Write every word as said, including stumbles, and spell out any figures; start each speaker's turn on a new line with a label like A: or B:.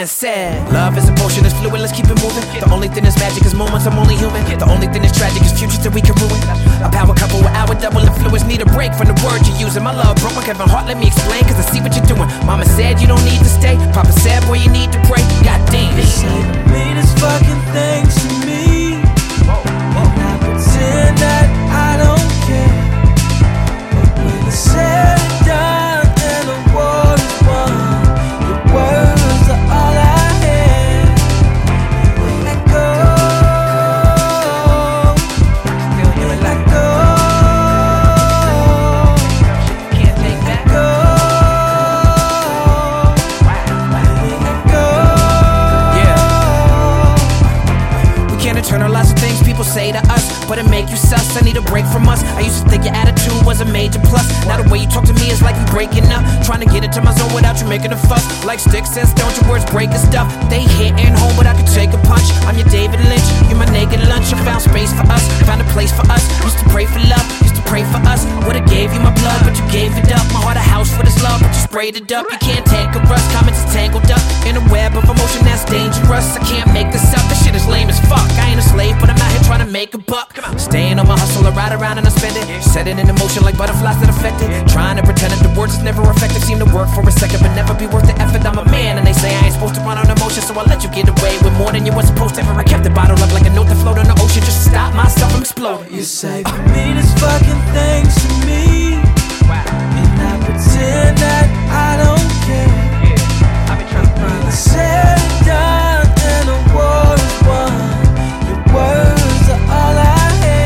A: just said, love is a potion, it's fluid, let's keep it moving. The only thing that's magic is moments, I'm only human. The only thing that's tragic is futures that we can ruin. A power couple with our double influence, need a break from the words you're using. My love broke my Kevin Hart, let me explain, cause I see what you're doing. Mama said you don't need to stay, Papa said boy you need to pray. God damn,
B: they say the meanest fucking things to me, and I pretend that I don't care. But when it's said and done and the war is won, your words are all I have. Let go, let go,
A: can't take that.
B: go, let go.
A: Yeah, we can't internalize the things people say to us, but it make you sus. I need a break from us. I used to think your attitude was a major plus. Now the way you talk to me is like we breaking up, trying to get into my zone without you making a fuss. Like Sticks says, don't your words breaking stuff. They hitting home, but I can take a punch. I'm your David Lynch, you're my naked lunch. I found space for us, found a place for us. Used to pray for love, used to pray for us. Would've gave you my blood, but you gave it up. My heart a house for this love, but you sprayed it up. You can't tangle us, comments is tangled up in a web of emotion that's dangerous. I can't make this up, this shit is lame as fuck. I ain't a slave, but I'm out here trying to make a buck. Staying on my hustle, I ride around and I spend it. Set it in motion like butterflies that affect it. Trying to pretend that the words is never effective. Seem to work for a second, but never be worth the effort. I'm a man and they say I ain't supposed to run on emotion, so I let you get away with more than you was supposed to ever. I kept the bottle up like a note that floated on the ocean just to stop myself from exploding.
B: You say the meanest fucking thing